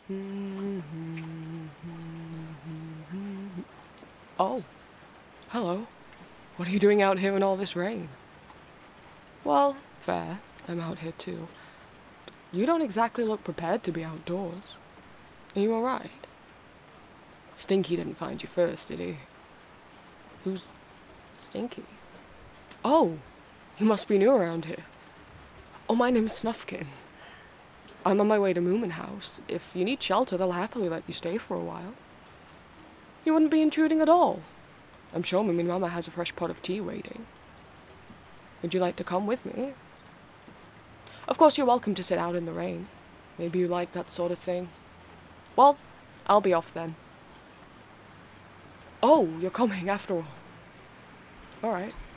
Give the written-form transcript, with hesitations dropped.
Oh, hello. What are you doing out here in all this rain? Well, fair. I'm out here too. You don't exactly look prepared to be outdoors. Are you alright? Stinky didn't find you first, did he? Who's Stinky? Oh, you must be new around here. Oh, my name's Snufkin. I'm on my way to Moomin House. If you need shelter, they'll happily let you stay for a while. You wouldn't be intruding at all. I'm sure Moomin Mama has a fresh pot of tea waiting. Would you like to come with me? Of course, you're welcome to sit out in the rain. Maybe you like that sort of thing. Well, I'll be off then. Oh, you're coming after all. Alright.